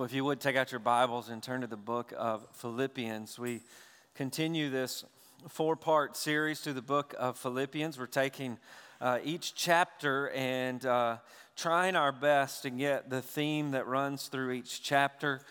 Well, if you would take out your Bibles and turn to the book of Philippians, we continue this four-part series through the book of Philippians. We're taking each chapter and trying our best to get the theme that runs through each chapter.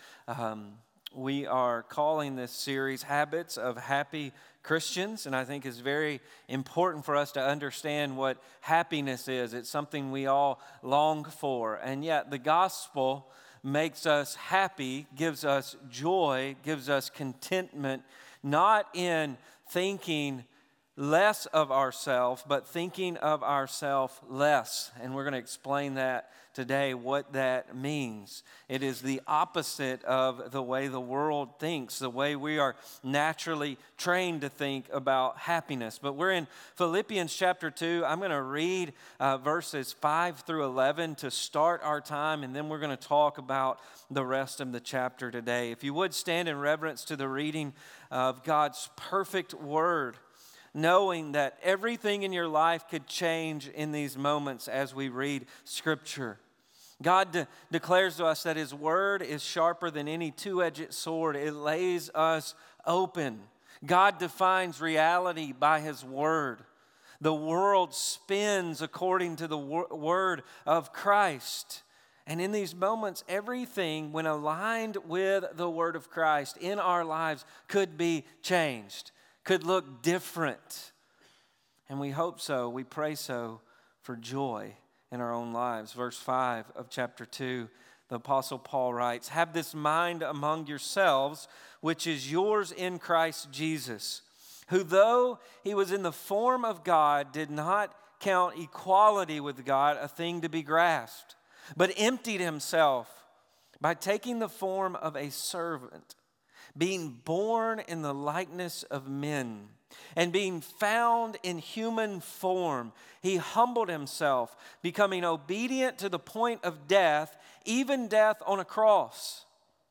We are calling this series Habits of Happy Christians, and I think it's very important for us to understand what happiness is. It's something we all long for, and yet the gospel makes us happy, gives us joy, gives us contentment, not in thinking less of ourselves, but thinking of ourselves less. And we're going to explain that today, what that means. It is the opposite of the way the world thinks, the way we are naturally trained to think about happiness. But we're in Philippians chapter 2. I'm going to read verses 5 through 11 to start our time, and then we're going to talk about the rest of the chapter today. If you would stand in reverence to the reading of God's perfect word, knowing that everything in your life could change in these moments as we read Scripture. God declares to us that His Word is sharper than any two-edged sword. It lays us open. God defines reality by His Word. The world spins according to the Word of Christ. And in these moments, everything, when aligned with the Word of Christ in our lives, could be changed, could look different. And we hope so, we pray so for joy in our own lives. Verse 5 of chapter 2, the Apostle Paul writes, "Have this mind among yourselves, which is yours in Christ Jesus, who though He was in the form of God, did not count equality with God a thing to be grasped, but emptied Himself by taking the form of a servant, being born in the likeness of men, and being found in human form, He humbled Himself, becoming obedient to the point of death, even death on a cross.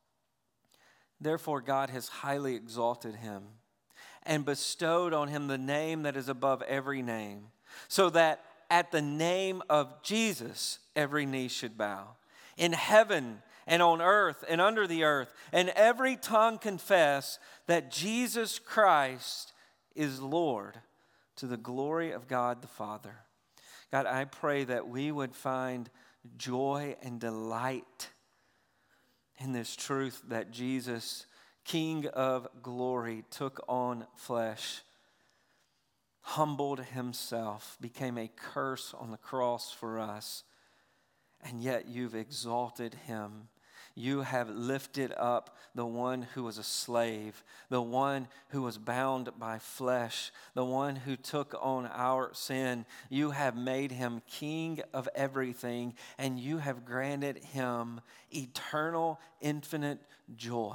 Therefore God has highly exalted Him and bestowed on Him the name that is above every name, so that at the name of Jesus every knee should bow, in heaven and on earth and under the earth, and every tongue confess that Jesus Christ is Lord, to the glory of God the Father." God, I pray that we would find joy and delight in this truth that Jesus, King of glory, took on flesh, humbled Himself, became a curse on the cross for us, and yet You've exalted Him. You have lifted up the one who was a slave, the one who was bound by flesh, the one who took on our sin. You have made Him King of everything, and You have granted Him eternal, infinite joy.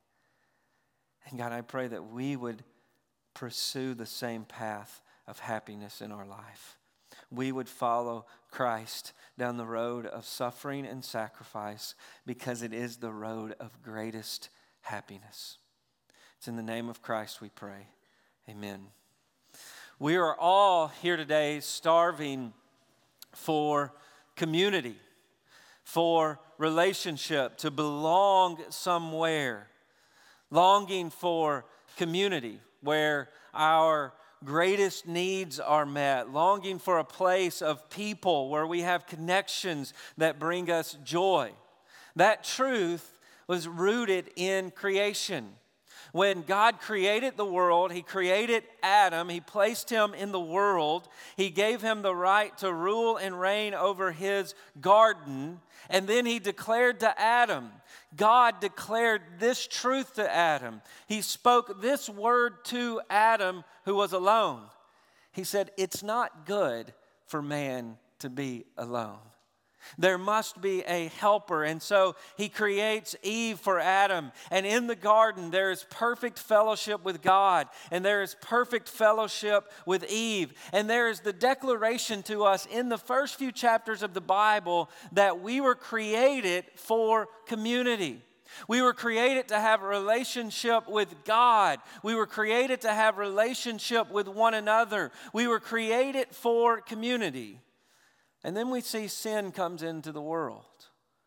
And God, I pray that we would pursue the same path of happiness in our life. We would follow Christ down the road of suffering and sacrifice, because it is the road of greatest happiness. It's in the name of Christ we pray. Amen. We are all here today starving for community, for relationship, to belong somewhere, longing for community where our greatest needs are met, longing for a place of people where we have connections that bring us joy. That truth was rooted in creation. When God created the world, He created Adam, He placed him in the world, He gave him the right to rule and reign over his garden, and then He declared to Adam, God declared this truth to Adam. He spoke this word to Adam who was alone. He said, "It's not good for man to be alone. There must be a helper." And so He creates Eve for Adam. And in the garden, there is perfect fellowship with God. And there is perfect fellowship with Eve. And there is the declaration to us in the first few chapters of the Bible that we were created for community. We were created to have a relationship with God. We were created to have a relationship with one another. We were created for community. And then we see sin comes into the world.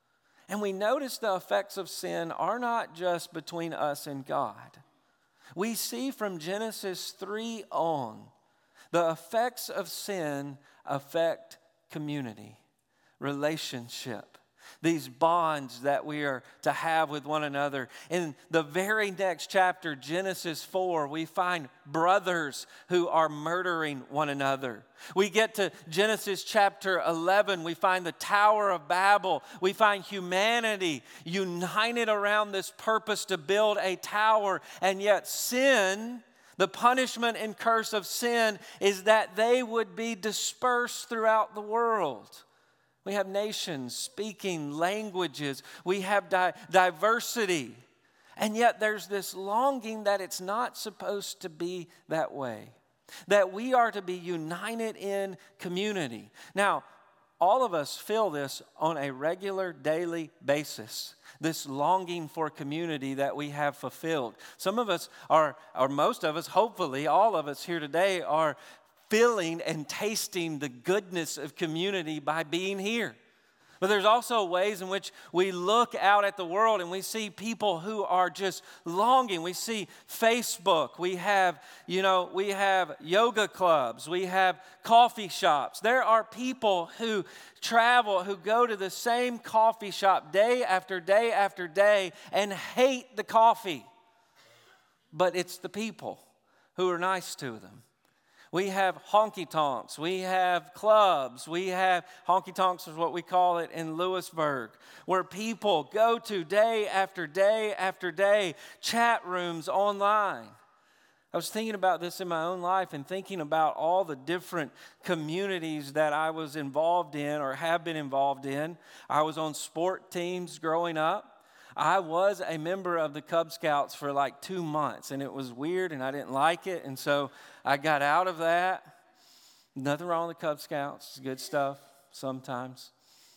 And we notice the effects of sin are not just between us and God. We see from Genesis 3 on, the effects of sin affect community, relationship, these bonds that we are to have with one another. In the very next chapter, Genesis 4, we find brothers who are murdering one another. We get to Genesis chapter 11, we find the Tower of Babel. We find humanity united around this purpose to build a tower, and yet sin, the punishment and curse of sin, is that they would be dispersed throughout the world. We have nations speaking languages. We have diversity. And yet there's this longing that it's not supposed to be that way. That we are to be united in community. Now, all of us feel this on a regular, daily basis. This longing for community that we have fulfilled. Some of us are, or most of us, hopefully all of us here today, are feeling and tasting the goodness of community by being here. But there's also ways in which we look out at the world and we see people who are just longing. We see Facebook, we have yoga clubs, we have coffee shops. There are people who travel, who go to the same coffee shop day after day after day and hate the coffee. But it's the people who are nice to them. We have honky-tonks, we have clubs, we have honky-tonks is what we call it in Lewisburg, where people go to day after day after day, chat rooms online. I was thinking about this in my own life and thinking about all the different communities that I was involved in or have been involved in. I was on sport teams growing up. I was a member of the Cub Scouts for like 2 months, and it was weird, and I didn't like it, and so I got out of that. Nothing wrong with the Cub Scouts. It's good stuff sometimes.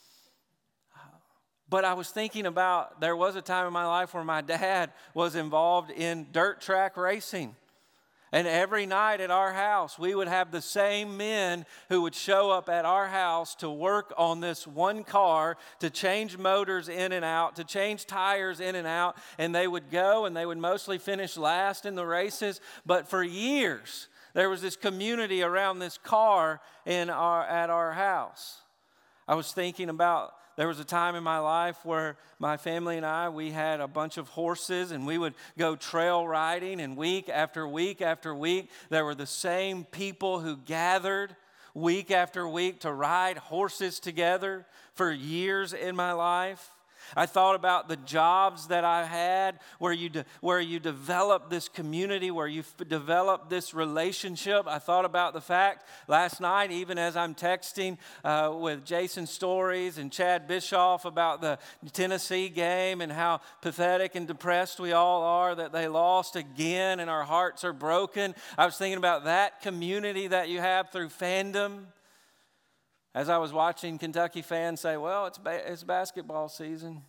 But I was thinking about, there was a time in my life where my dad was involved in dirt track racing. And every night at our house, we would have the same men who would show up at our house to work on this one car, to change motors in and out, to change tires in and out. And they would go and they would mostly finish last in the races. But for years, there was this community around this car at our house. I was thinking about, there was a time in my life where my family and I, we had a bunch of horses and we would go trail riding, and week after week after week, there were the same people who gathered week after week to ride horses together for years in my life. I thought about the jobs that I had where you develop this community, where you develop this relationship. I thought about the fact last night, even as I'm texting with Jason Stories and Chad Bischoff about the Tennessee game and how pathetic and depressed we all are that they lost again and our hearts are broken. I was thinking about that community that you have through fandom. As I was watching Kentucky fans say, well, it's basketball season.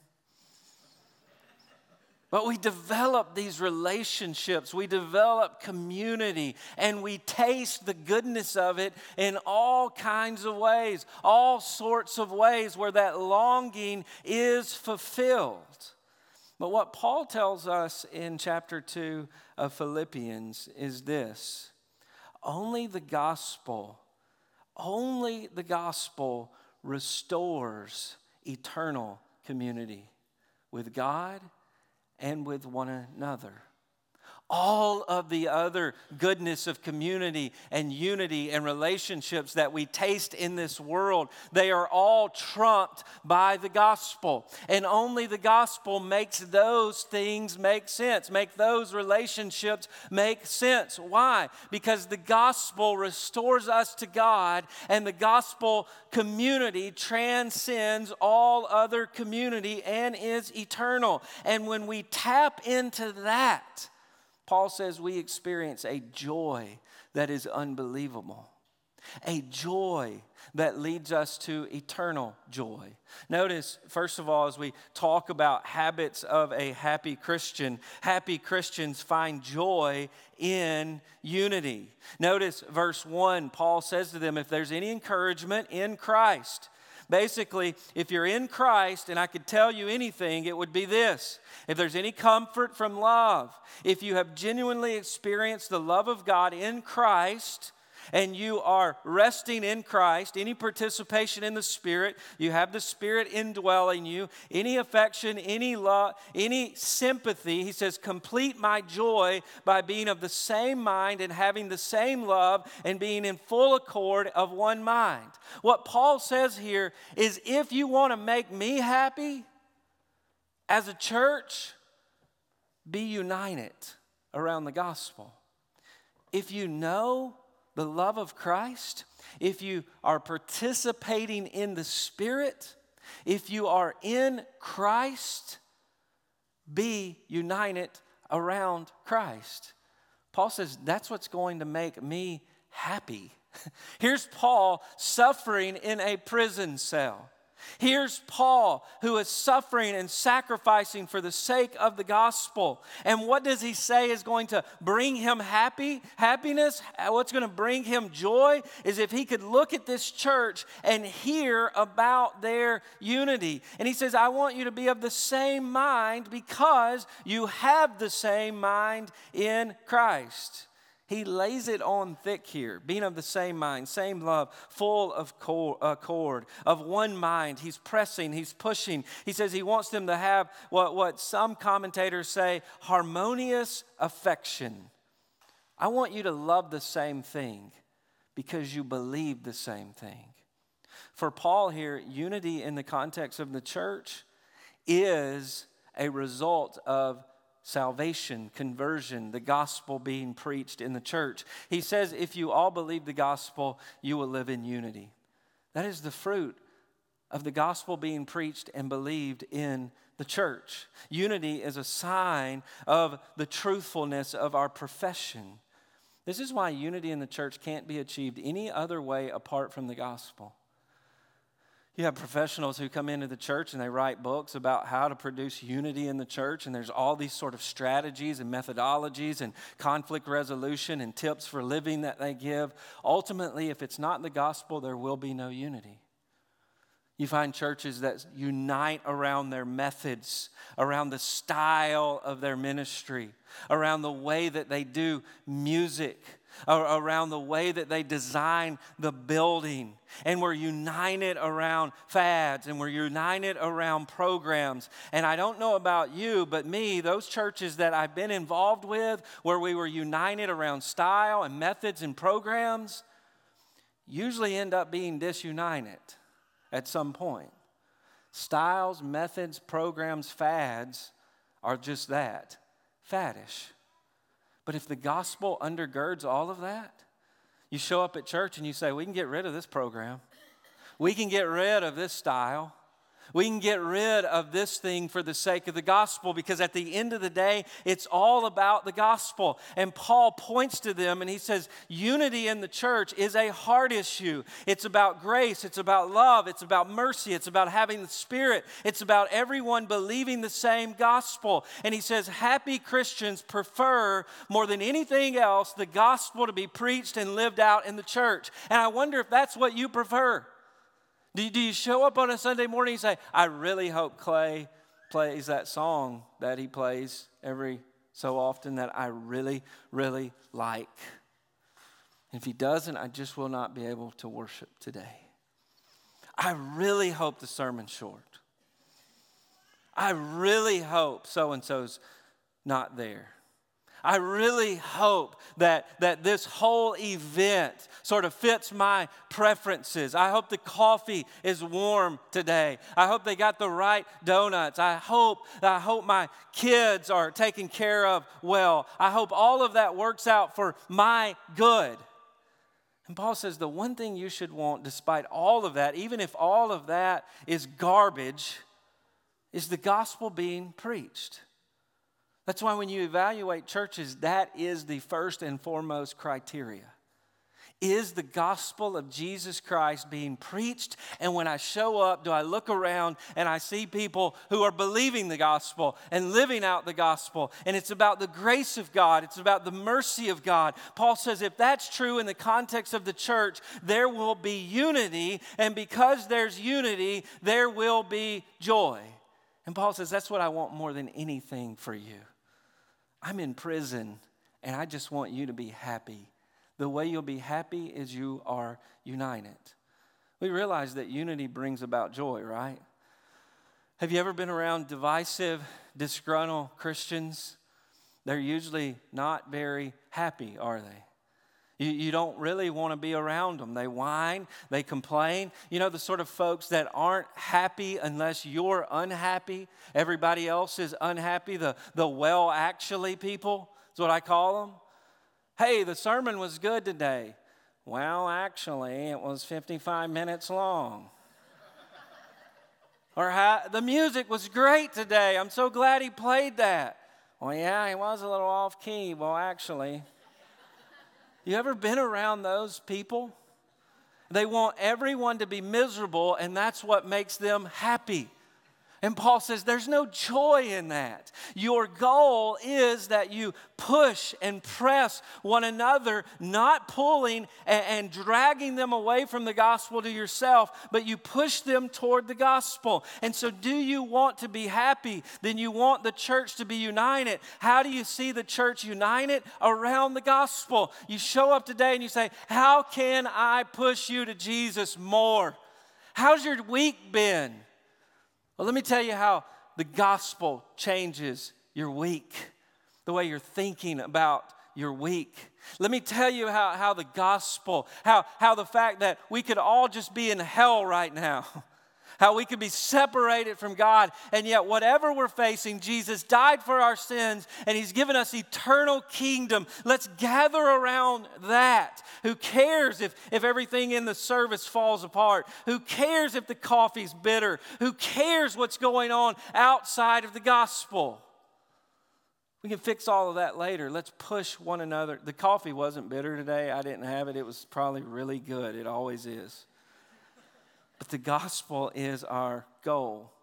But we develop these relationships, we develop community, and we taste the goodness of it in all kinds of ways, all sorts of ways where that longing is fulfilled. But what Paul tells us in chapter 2 of Philippians is this: only the gospel restores eternal community with God and with one another. All of the other goodness of community and unity and relationships that we taste in this world, they are all trumped by the gospel. And only the gospel makes those things make sense, make those relationships make sense. Why? Because the gospel restores us to God, and the gospel community transcends all other community and is eternal. And when we tap into that, Paul says we experience a joy that is unbelievable, a joy that leads us to eternal joy. Notice, first of all, as we talk about habits of a happy Christian, happy Christians find joy in unity. Notice verse 1, Paul says to them, if there's any encouragement in Christ, Basically, if you're in Christ, and I could tell you anything, it would be this. If there's any comfort from love, if you have genuinely experienced the love of God in Christ, and you are resting in Christ, any participation in the Spirit, you have the Spirit indwelling you, any affection, any love, any sympathy, he says, complete my joy by being of the same mind and having the same love and being in full accord of one mind. What Paul says here is, if you want to make me happy as a church, be united around the gospel. If you know the love of Christ, if you are participating in the Spirit, if you are in Christ, be united around Christ. Paul says that's what's going to make me happy. Here's Paul suffering in a prison cell. Here's Paul, who is suffering and sacrificing for the sake of the gospel. And what does he say is going to bring him happiness? What's going to bring him joy is if he could look at this church and hear about their unity. And he says, I want you to be of the same mind because you have the same mind in Christ. He lays it on thick here, being of the same mind, same love, full of accord, of one mind. He's pressing, he's pushing. He says he wants them to have what some commentators say, harmonious affection. I want you to love the same thing because you believe the same thing. For Paul here, unity in the context of the church is a result of salvation, conversion, the gospel being preached in the church. He says if you all believe the gospel, you will live in unity. That is the fruit of the gospel being preached and believed in the church. Unity is a sign of the truthfulness of our profession. This is why unity in the church can't be achieved any other way apart from the gospel. You have professionals who come into the church and they write books about how to produce unity in the church, and there's all these sort of strategies and methodologies and conflict resolution and tips for living that they give. Ultimately, if it's not the gospel, there will be no unity. You find churches that unite around their methods, around the style of their ministry, around the way that they do music, around the way that they design the building. And we're united around fads, and we're united around programs. And I don't know about you, but me, those churches that I've been involved with, where we were united around style and methods and programs, usually end up being disunited at some point. Styles, methods, programs, fads are just that, faddish. But if the gospel undergirds all of that, you show up at church and you say, we can get rid of this program. We can get rid of this style. We can get rid of this thing for the sake of the gospel, because at the end of the day, it's all about the gospel. And Paul points to them and he says, unity in the church is a heart issue. It's about grace. It's about love. It's about mercy. It's about having the Spirit. It's about everyone believing the same gospel. And he says, happy Christians prefer more than anything else the gospel to be preached and lived out in the church. And I wonder if that's what you prefer. Do you show up on a Sunday morning and say, I really hope Clay plays that song that he plays every so often that I really, really like. If he doesn't, I just will not be able to worship today. I really hope the sermon's short. I really hope so-and-so's not there. I really hope that this whole event sort of fits my preferences. I hope the coffee is warm today. I hope they got the right donuts. I hope my kids are taken care of well. I hope all of that works out for my good. And Paul says the one thing you should want, despite all of that, even if all of that is garbage, is the gospel being preached. That's why when you evaluate churches, that is the first and foremost criteria. Is the gospel of Jesus Christ being preached? And when I show up, do I look around and I see people who are believing the gospel and living out the gospel? And it's about the grace of God. It's about the mercy of God. Paul says if that's true in the context of the church, there will be unity. And because there's unity, there will be joy. And Paul says that's what I want more than anything for you. I'm in prison and I just want you to be happy. The way you'll be happy is you are united. We realize that unity brings about joy, right? Have you ever been around divisive, disgruntled Christians? They're usually not very happy, are they? You don't really want to be around them. They whine, they complain. You know, the sort of folks that aren't happy unless you're unhappy. Everybody else is unhappy. The well, actually people is what I call them. Hey, the sermon was good today. Well, actually, it was 55 minutes long. Or the music was great today. I'm so glad he played that. Well, yeah, he was a little off key. Well, actually. You ever been around those people? They want everyone to be miserable, and that's what makes them happy. And Paul says there's no joy in that. Your goal is that you push and press one another, not pulling and dragging them away from the gospel to yourself, but you push them toward the gospel. And so do you want to be happy? Then you want the church to be united. How do you see the church united? Around the gospel. You show up today and you say, how can I push you to Jesus more? How's your week been? Well, let me tell you how the gospel changes your week, the way you're thinking about your week. Let me tell you how the gospel, how the fact that we could all just be in hell right now, how we could be separated from God, and yet whatever we're facing, Jesus died for our sins, and He's given us eternal kingdom. Let's gather around that. Who cares if everything in the service falls apart? Who cares if the coffee's bitter? Who cares what's going on outside of the gospel? We can fix all of that later. Let's push one another. The coffee wasn't bitter today. I didn't have it. It was probably really good. It always is. But the gospel is our goal.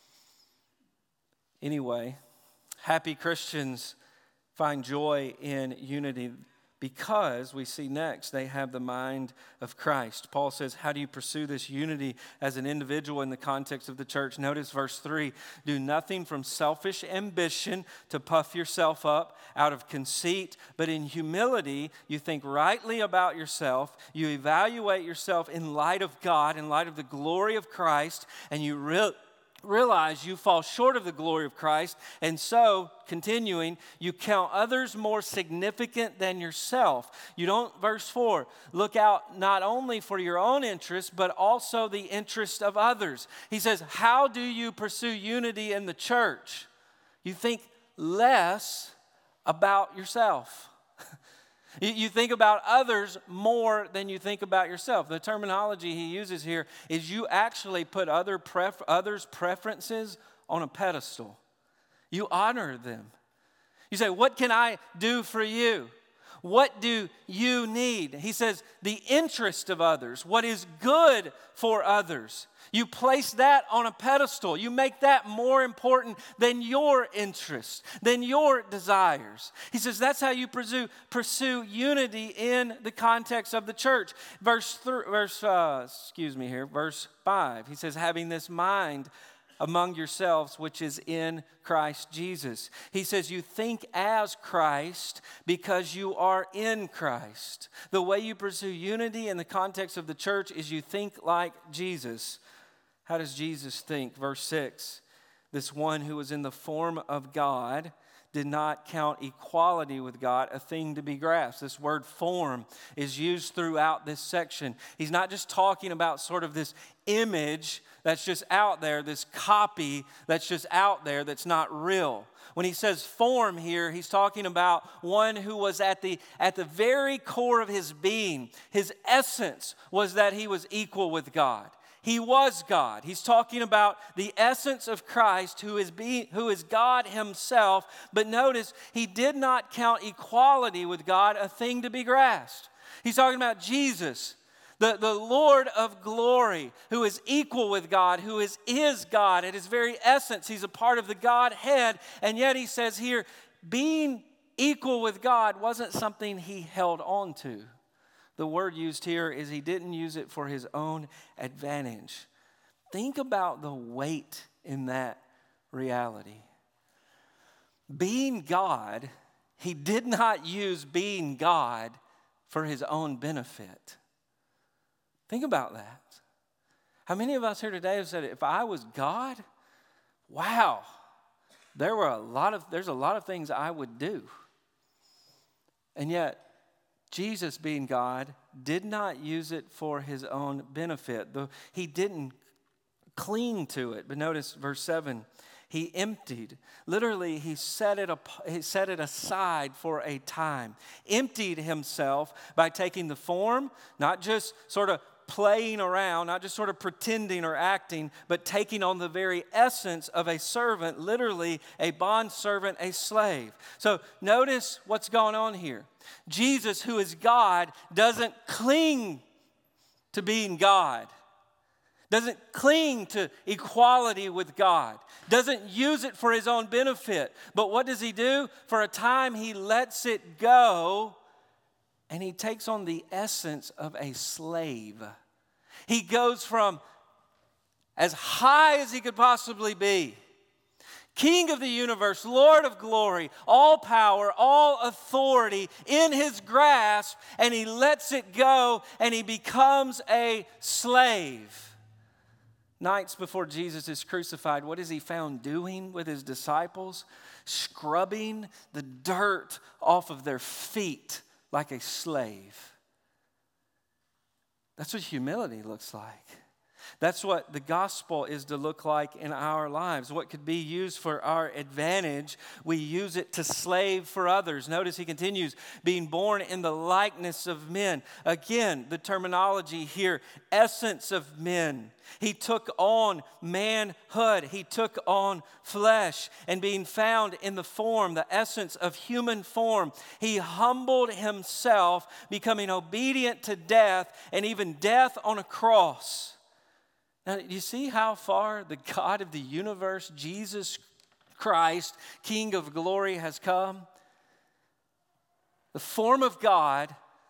Anyway, happy Christians find joy in unity because we see next they have the mind of Christ. Paul says, how do you pursue this unity as an individual in the context of the church? Notice verse 3, do nothing from selfish ambition to puff yourself up out of conceit, but in humility you think rightly about yourself, you evaluate yourself in light of God, in light of the glory of Christ, and you realize you fall short of the glory of Christ, and so, continuing, you count others more significant than yourself. You don't, verse 4, look out not only for your own interest, but also the interest of others. He says, how do you pursue unity in the church? You think less about yourself. You think about others more than you think about yourself. The terminology he uses here is you actually put others' preferences on a pedestal. You honor them. You say, what can I do for you? What do you need? He says, the interest of others, what is good for others. You place that on a pedestal. You make that more important than your interests, than your desires. He says that's how you pursue unity in the context of the church. Verse 5, he says, having this mind among yourselves, which is in Christ Jesus. He says you think as Christ because you are in Christ. The way you pursue unity in the context of the church is you think like Jesus. How does Jesus think? Verse 6, this one who was in the form of God did not count equality with God a thing to be grasped. This word form is used throughout this section. He's not just talking about sort of this image that's just out there, this copy that's just out there that's not real. When he says form here, he's talking about one who was at the very core of his being. His essence was that he was equal with God. He was God. He's talking about the essence of Christ, who is God himself. But notice, he did not count equality with God a thing to be grasped. He's talking about Jesus, the Lord of glory, who is equal with God, who is God. At his very essence, he's a part of the Godhead. And yet he says here, being equal with God wasn't something he held on to. The word used here is he didn't use it for his own advantage. Think about the weight in that reality. Being God, he did not use being God for his own benefit. Think about that. How many of us here today have said, if I was God, wow, there's a lot of things I would do. And yet, Jesus being God did not use it for his own benefit. He didn't cling to it. But notice verse 7, he emptied. Literally, he set it aside for a time. Emptied himself by taking the form, not just sort of playing around, not just sort of pretending or acting, but taking on the very essence of a servant, literally a bondservant, a slave. So notice what's going on here. Jesus, who is God, doesn't cling to being God, doesn't cling to equality with God, doesn't use it for his own benefit. But what does he do? For a time, he lets it go, and he takes on the essence of a slave. He goes from as high as he could possibly be, King of the universe, Lord of glory, all power, all authority in his grasp, and he lets it go, and he becomes a slave. Nights before Jesus is crucified, what is he found doing with his disciples? Scrubbing the dirt off of their feet like a slave. That's what humility looks like. That's what the gospel is to look like in our lives. What could be used for our advantage, we use it to slave for others. Notice he continues, being born in the likeness of men. Again, the terminology here, essence of men. He took on manhood. He took on flesh. And being found in the form, the essence of human form, he humbled himself, becoming obedient to death, and even death on a cross. Now, do you see how far the God of the universe, Jesus Christ, King of glory, has come? The form of God,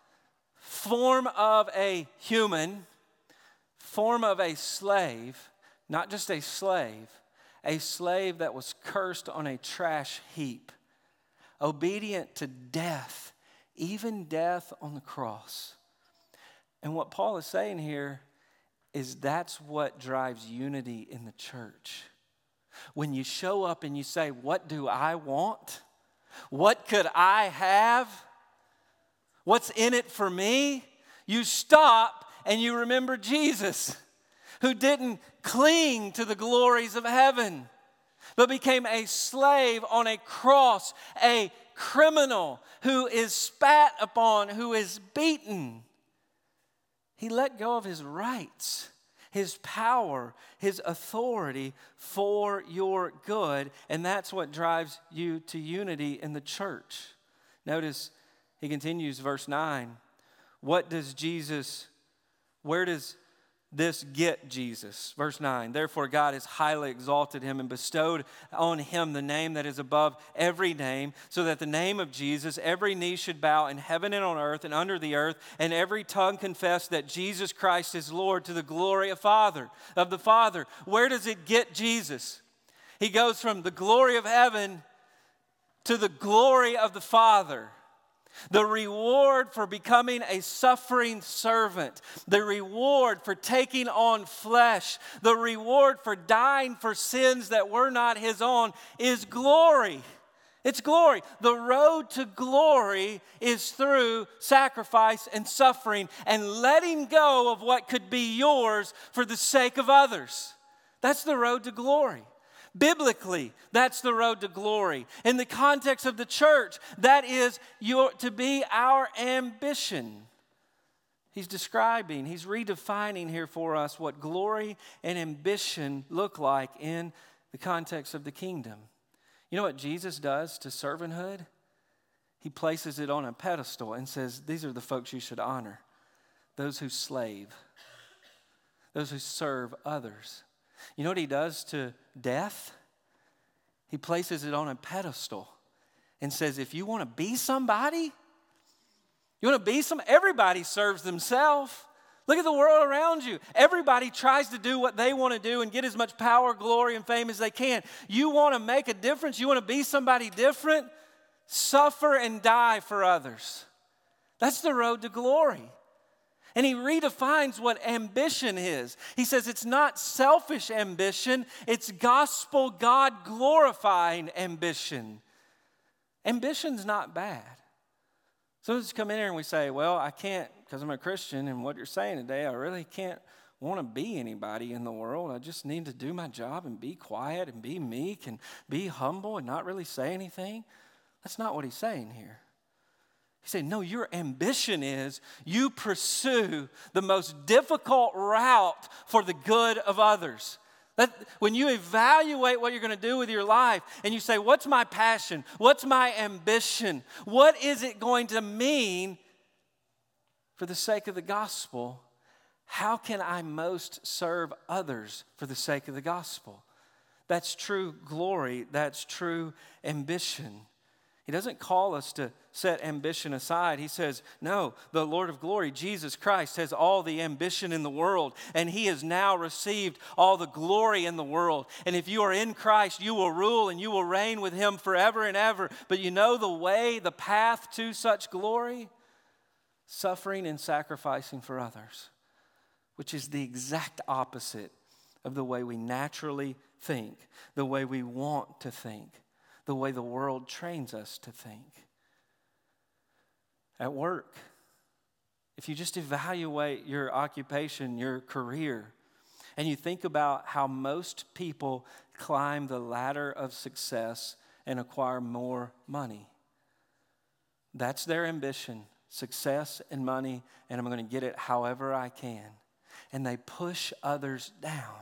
form of a human, form of a slave, not just a slave that was cursed on a trash heap, obedient to death, even death on the cross. And what Paul is saying here is that's what drives unity in the church. When you show up and you say, what do I want? What could I have? What's in it for me? You stop and you remember Jesus, who didn't cling to the glories of heaven, but became a slave on a cross, a criminal who is spat upon, who is beaten. He let go of his rights, his power, his authority for your good, and that's what drives you to unity in the church. Notice he continues, verse 9. Where does this get Jesus? Verse 9, therefore God has highly exalted him and bestowed on him the name that is above every name, so that the name of Jesus, every knee should bow in heaven and on earth and under the earth, and every tongue confess that Jesus Christ is Lord, to the glory of the Father. Where does it get Jesus? He goes from the glory of heaven to the glory of the Father. The reward for becoming a suffering servant, the reward for taking on flesh, the reward for dying for sins that were not his own is glory. It's glory. The road to glory is through sacrifice and suffering and letting go of what could be yours for the sake of others. That's the road to glory. Biblically, that's the road to glory. In the context of the church, that is to be our ambition. He's redefining here for us what glory and ambition look like in the context of the kingdom. You know what Jesus does to servanthood? he places it on a pedestal and says, these are the folks you should honor. Those who slave, those who serve others. You know what he does to death? He places it on a pedestal and says, if you want to be somebody, everybody serves themselves. Look at the world around you. Everybody tries to do what they want to do and get as much power, glory, and fame as they can. You want to make a difference? You want to be somebody different? Suffer and die for others. That's the road to glory. And he redefines what ambition is. He says it's not selfish ambition, it's gospel, God-glorifying ambition. Ambition's not bad. So let's come in here and we say, well, I can't, because I'm a Christian, and what you're saying today, I really can't want to be anybody in the world. I just need to do my job and be quiet and be meek and be humble and not really say anything. That's not what he's saying here. He's saying, no, your ambition is you pursue the most difficult route for the good of others. When you evaluate what you're going to do with your life and you say, what's my passion? What's my ambition? What is it going to mean for the sake of the gospel? How can I most serve others for the sake of the gospel? That's true glory. That's true ambition. He doesn't call us to set ambition aside. He says, no, the Lord of glory, Jesus Christ, has all the ambition in the world, and he has now received all the glory in the world. And if you are in Christ, you will rule and you will reign with him forever and ever. But you know the way, the path to such glory? Suffering and sacrificing for others, which is the exact opposite of the way we naturally think, the way we want to think, the way the world trains us to think. At work, if you just evaluate your occupation, your career, and you think about how most people climb the ladder of success and acquire more money, that's their ambition, success and money, and I'm going to get it however I can. And they push others down.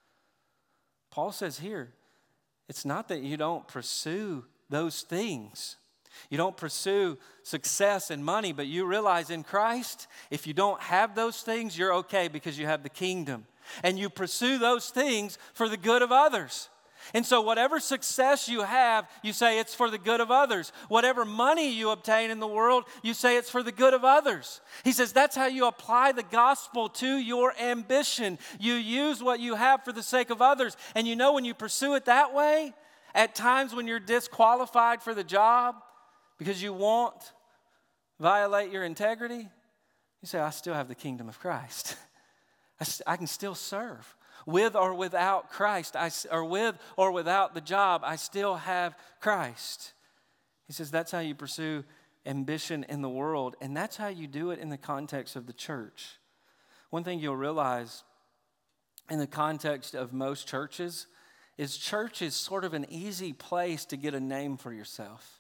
Paul says here, it's not that you don't pursue those things. You don't pursue success and money, but you realize in Christ, if you don't have those things, you're okay because you have the kingdom. And you pursue those things for the good of others. And so whatever success you have, you say it's for the good of others. Whatever money you obtain in the world, you say it's for the good of others. He says that's how you apply the gospel to your ambition. You use what you have for the sake of others. And you know when you pursue it that way, at times when you're disqualified for the job because you won't violate your integrity, you say, I still have the kingdom of Christ. I can still serve. With or without Christ, or with or without the job, I still have Christ. He says that's how you pursue ambition in the world, and that's how you do it in the context of the church. One thing you'll realize in the context of most churches is church is sort of an easy place to get a name for yourself.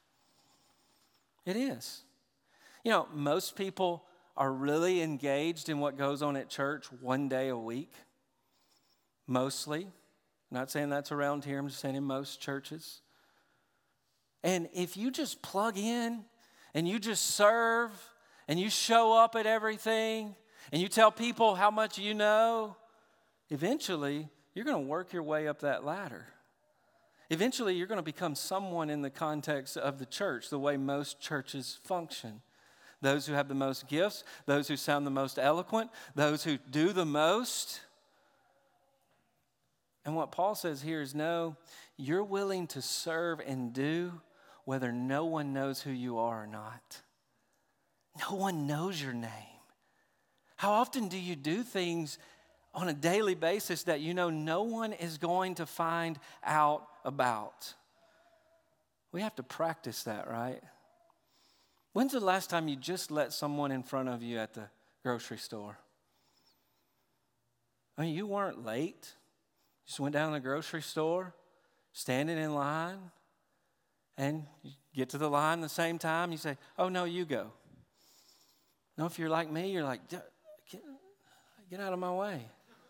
It is. You know, most people are really engaged in what goes on at church one day a week. Mostly. I'm not saying that's around here. I'm just saying in most churches. And if you just plug in and you just serve and you show up at everything and you tell people how much you know, eventually you're going to work your way up that ladder. Eventually you're going to become someone in the context of the church, the way most churches function. Those who have the most gifts, those who sound the most eloquent, those who do the most. And what Paul says here is, no, you're willing to serve and do whether no one knows who you are or not. No one knows your name. How often do you do things on a daily basis that you know no one is going to find out about? We have to practice that, right? When's the last time you just let someone in front of you at the grocery store? I mean, you weren't late. Just went down to the grocery store, standing in line, and you get to the line the same time, you say, oh, no, you go. No, if you're like me, you're like, get out of my way.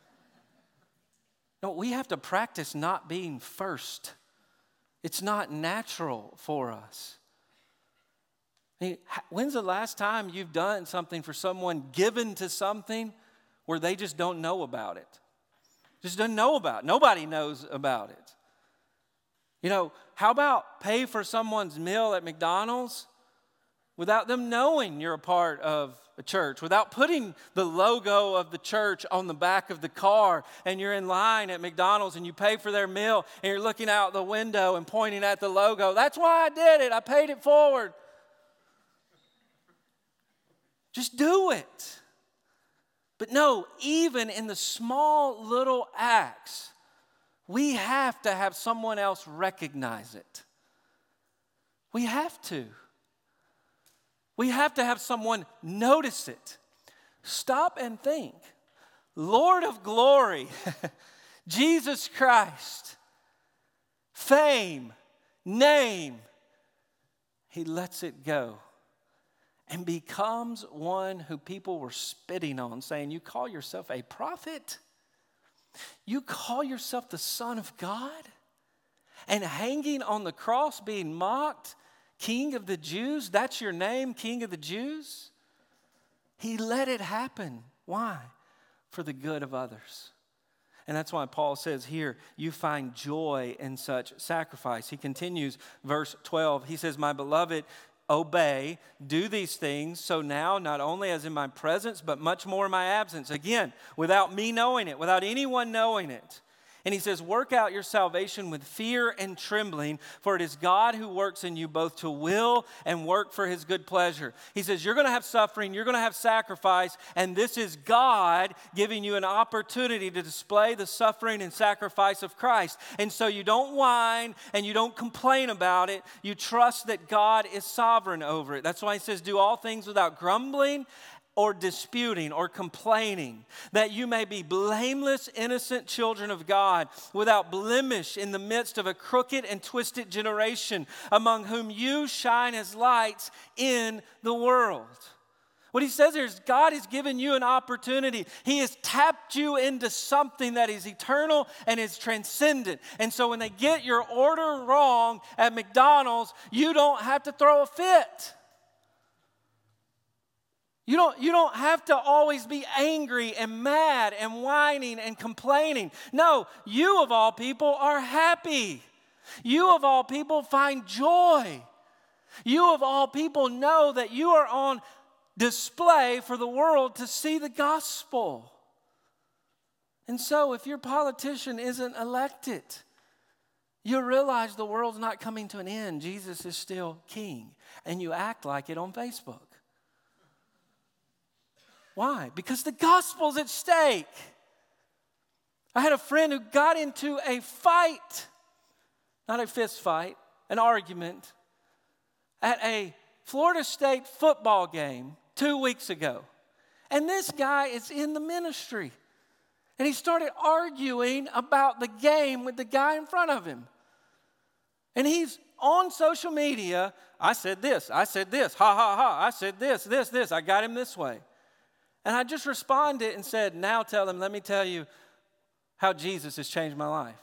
No, we have to practice not being first. It's not natural for us. When's the last time you've done something for someone, given to something where they just don't know about it? Just don't know about it. Nobody knows about it. How about pay for someone's meal at McDonald's without them knowing you're a part of a church, without putting the logo of the church on the back of the car, and you're in line at McDonald's and you pay for their meal and you're looking out the window and pointing at the logo. That's why I did it. I paid it forward. Just do it. But no, even in the small little acts, we have to have someone else recognize it. We have to. We have to have someone notice it. Stop and think. Lord of glory, Jesus Christ, fame, name, he lets it go and becomes one who people were spitting on, saying, you call yourself a prophet? You call yourself the Son of God? And hanging on the cross being mocked, King of the Jews, that's your name, King of the Jews? He let it happen. Why? For the good of others. And that's why Paul says here, you find joy in such sacrifice. He continues, verse 12, he says, my beloved, obey, do these things, so now, not only as in my presence, but much more in my absence. Again, without me knowing it, without anyone knowing it. And he says, work out your salvation with fear and trembling, for it is God who works in you both to will and work for his good pleasure. He says, you're going to have suffering, you're going to have sacrifice, and this is God giving you an opportunity to display the suffering and sacrifice of Christ. And so you don't whine and you don't complain about it. You trust that God is sovereign over it. That's why he says, do all things without grumbling or disputing or complaining, that you may be blameless, innocent children of God, without blemish in the midst of a crooked and twisted generation, among whom you shine as lights in the world. What he says here is God has given you an opportunity. He has tapped you into something that is eternal and is transcendent. And so when they get your order wrong at McDonald's, you don't have to throw a fit. You don't have to always be angry and mad and whining and complaining. No, you of all people are happy. You of all people find joy. You of all people know that you are on display for the world to see the gospel. And so if your politician isn't elected, you realize the world's not coming to an end. Jesus is still king. And you act like it on Facebook. Why? Because the gospel's at stake. I had a friend who got into a fight, not a fist fight, an argument, at a Florida State football game 2 weeks ago. And this guy is in the ministry. And he started arguing about the game with the guy in front of him. And he's on social media. I said this, ha, ha, ha. I said this. I got him this way. And I just responded and said, now tell him, let me tell you how Jesus has changed my life.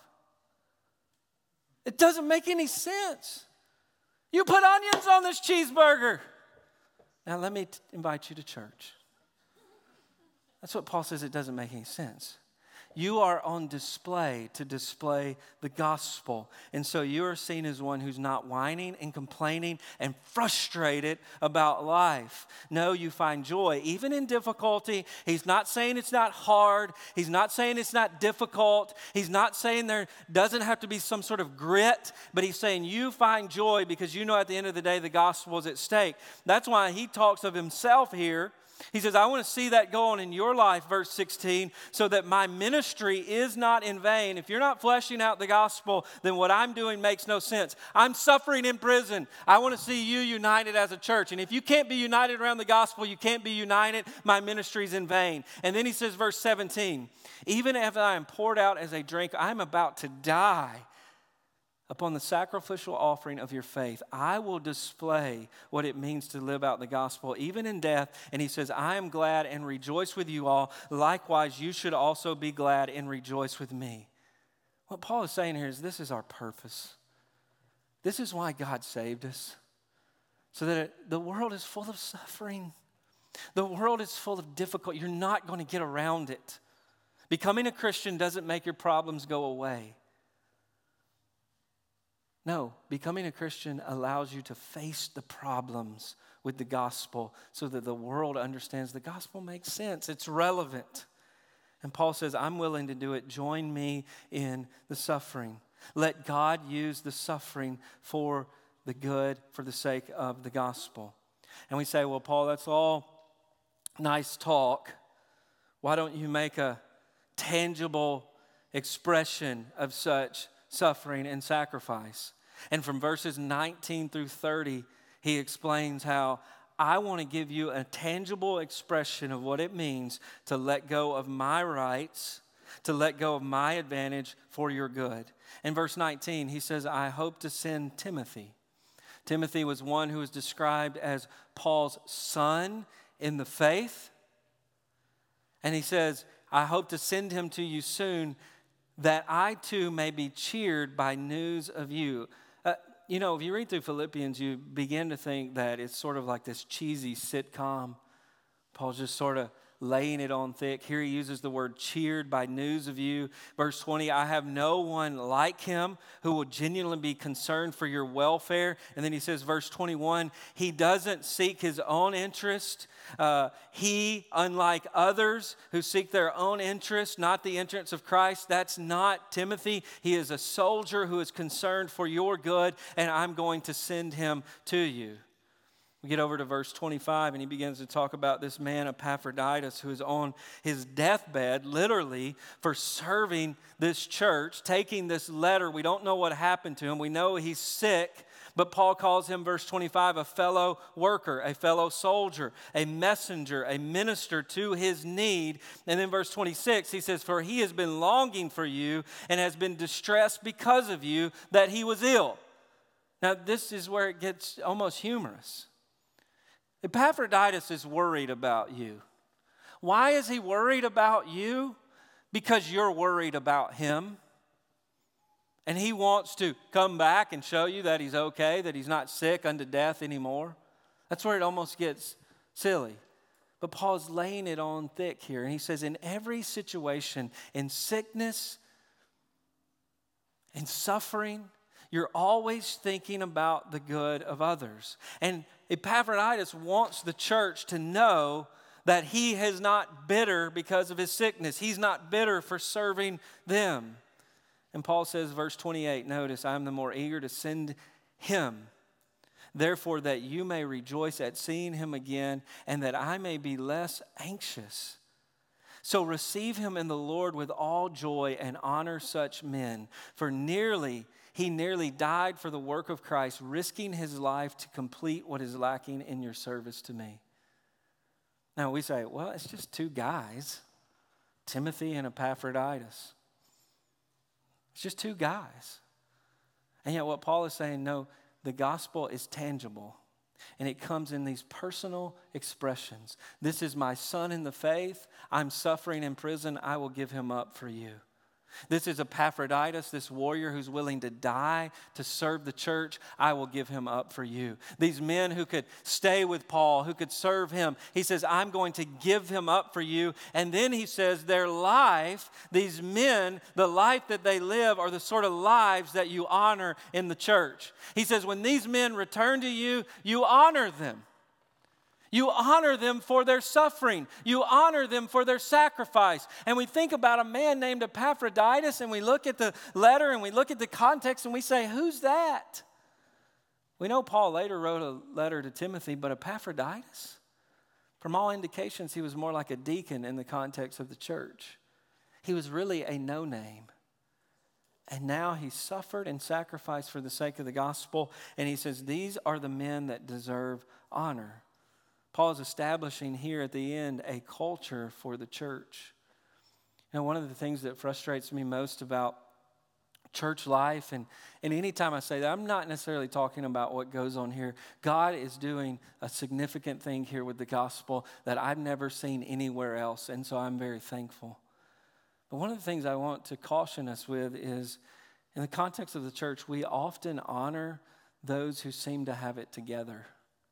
It doesn't make any sense. You put onions on this cheeseburger. Now let me invite you to church. That's what Paul says, it doesn't make any sense. You are on display to display the gospel. And so you are seen as one who's not whining and complaining and frustrated about life. No, you find joy, even in difficulty. He's not saying it's not hard. He's not saying it's not difficult. He's not saying there doesn't have to be some sort of grit. But he's saying you find joy because you know at the end of the day the gospel is at stake. That's why he talks of himself here. He says, I want to see that go on in your life, verse 16, so that my ministry is not in vain. If you're not fleshing out the gospel, then what I'm doing makes no sense. I'm suffering in prison. I want to see you united as a church. And if you can't be united around the gospel, you can't be united, my ministry is in vain. And then he says, verse 17, even if I am poured out as a drink, I'm about to die. Upon the sacrificial offering of your faith, I will display what it means to live out the gospel, even in death. And he says, I am glad and rejoice with you all. Likewise, you should also be glad and rejoice with me. What Paul is saying here is this is our purpose. This is why God saved us. So that the world is full of suffering. The world is full of difficulty. You're not going to get around it. Becoming a Christian doesn't make your problems go away. No, becoming a Christian allows you to face the problems with the gospel so that the world understands the gospel makes sense. It's relevant. And Paul says, I'm willing to do it. Join me in the suffering. Let God use the suffering for the good, for the sake of the gospel. And we say, well, Paul, that's all nice talk. Why don't you make a tangible expression of such suffering and sacrifice? And from verses 19 through 30, he explains how I want to give you a tangible expression of what it means to let go of my rights, to let go of my advantage for your good. In verse 19, he says, I hope to send Timothy. Timothy was one who was described as Paul's son in the faith. And he says, I hope to send him to you soon, that I too may be cheered by news of you. If you read through Philippians, you begin to think that it's sort of like this cheesy sitcom. Paul's just sort of laying it on thick. Here he uses the word cheered by news of you. Verse 20, I have no one like him who will genuinely be concerned for your welfare. And then he says, verse 21, he doesn't seek his own interest. He, unlike others who seek their own interest, not the interests of Christ, that's not Timothy. He is a soldier who is concerned for your good, and I'm going to send him to you. We get over to verse 25, and he begins to talk about this man Epaphroditus who is on his deathbed, literally, for serving this church, taking this letter. We don't know what happened to him. We know he's sick, but Paul calls him, verse 25, a fellow worker, a fellow soldier, a messenger, a minister to his need. And then verse 26, he says, for he has been longing for you and has been distressed because of you that he was ill. Now, this is where it gets almost humorous. Epaphroditus is worried about you. Why is he worried about you? Because you're worried about him. And he wants to come back and show you that he's okay, that he's not sick unto death anymore. That's where it almost gets silly. But Paul's laying it on thick here. And he says, in every situation, in sickness, in suffering, you're always thinking about the good of others. And Epaphroditus wants the church to know that he is not bitter because of his sickness. He's not bitter for serving them. And Paul says, verse 28, notice, I am the more eager to send him, therefore that you may rejoice at seeing him again, and that I may be less anxious. So receive him in the Lord with all joy and honor such men, for he nearly died for the work of Christ, risking his life to complete what is lacking in your service to me. Now we say, well, it's just two guys, Timothy and Epaphroditus. It's just two guys. And yet what Paul is saying, no, the gospel is tangible. And it comes in these personal expressions. This is my son in the faith. I'm suffering in prison. I will give him up for you. This is Epaphroditus, this warrior who's willing to die to serve the church. I will give him up for you. These men who could stay with Paul, who could serve him, he says, I'm going to give him up for you. And then he says, their life, these men, the life that they live are the sort of lives that you honor in the church. He says, when these men return to you, you honor them. You honor them for their suffering. You honor them for their sacrifice. And we think about a man named Epaphroditus, and we look at the letter and we look at the context and we say, who's that? We know Paul later wrote a letter to Timothy, but Epaphroditus? From all indications, he was more like a deacon in the context of the church. He was really a no-name. And now he suffered and sacrificed for the sake of the gospel. And he says, these are the men that deserve honor. Paul is establishing here at the end a culture for the church. And one of the things that frustrates me most about church life, and anytime I say that, I'm not necessarily talking about what goes on here. God is doing a significant thing here with the gospel that I've never seen anywhere else, and so I'm very thankful. But one of the things I want to caution us with is, in the context of the church, we often honor those who seem to have it together.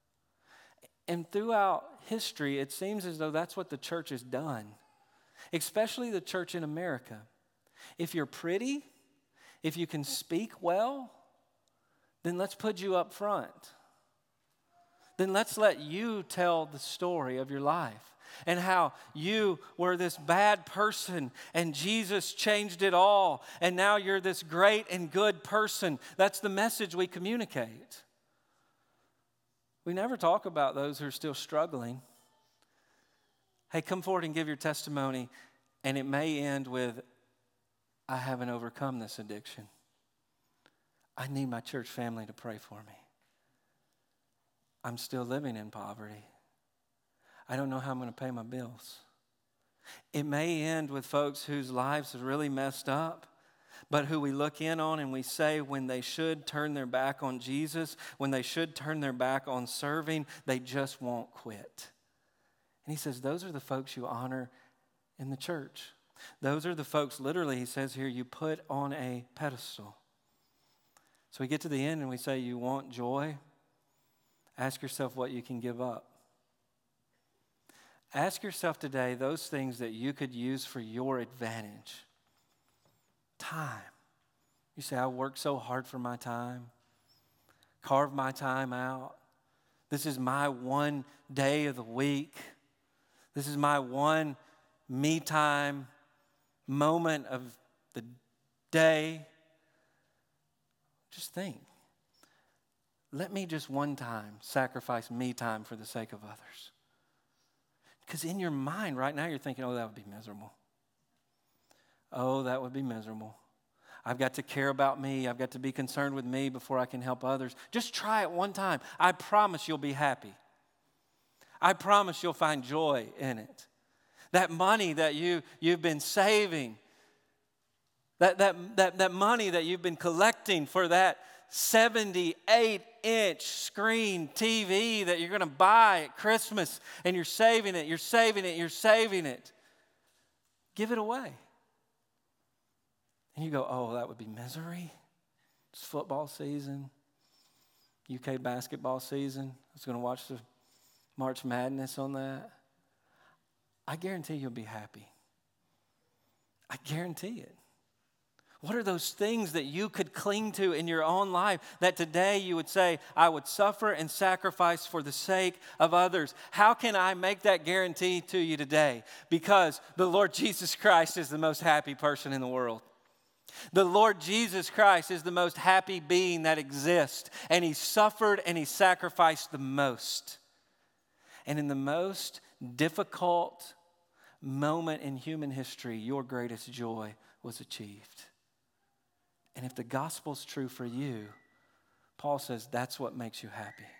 And throughout history, it seems as though that's what the church has done, especially the church in America. If you're pretty, if you can speak well, then let's put you up front. Then let's let you tell the story of your life and how you were this bad person and Jesus changed it all, and now you're this great and good person. That's the message we communicate. We never talk about those who are still struggling. Hey, come forward and give your testimony, and it may end with, I haven't overcome this addiction. I need my church family to pray for me. I'm still living in poverty. I don't know how I'm going to pay my bills. It may end with folks whose lives are really messed up, but who we look in on and we say when they should turn their back on Jesus, when they should turn their back on serving, they just won't quit. And he says, those are the folks you honor in the church. Those are the folks, literally, he says here, you put on a pedestal. So we get to the end and we say, you want joy? Ask yourself what you can give up. Ask yourself today those things that you could use for your advantage. Time. You say, I work so hard for my time. Carve my time out. This is my one day of the week. This is my one me time moment of the day. Just think. Let me just one time sacrifice me time for the sake of others. Because in your mind right now, you're thinking, oh, that would be miserable. Oh, that would be miserable. I've got to care about me. I've got to be concerned with me before I can help others. Just try it one time. I promise you'll be happy. I promise you'll find joy in it. That money that you've been saving, that money that you've been collecting for that 78-inch screen TV that you're going to buy at Christmas, and you're saving it, you're saving it, you're saving it. Give it away. And you go, oh, that would be misery. It's football season, UK basketball season. I was going to watch the March Madness on that. I guarantee you'll be happy. I guarantee it. What are those things that you could cling to in your own life that today you would say, I would suffer and sacrifice for the sake of others? How can I make that guarantee to you today? Because the Lord Jesus Christ is the most happy person in the world. The Lord Jesus Christ is the most happy being that exists. And He suffered and He sacrificed the most. And in the most difficult moment in human history, your greatest joy was achieved. And if the gospel's true for you, Paul says that's what makes you happy.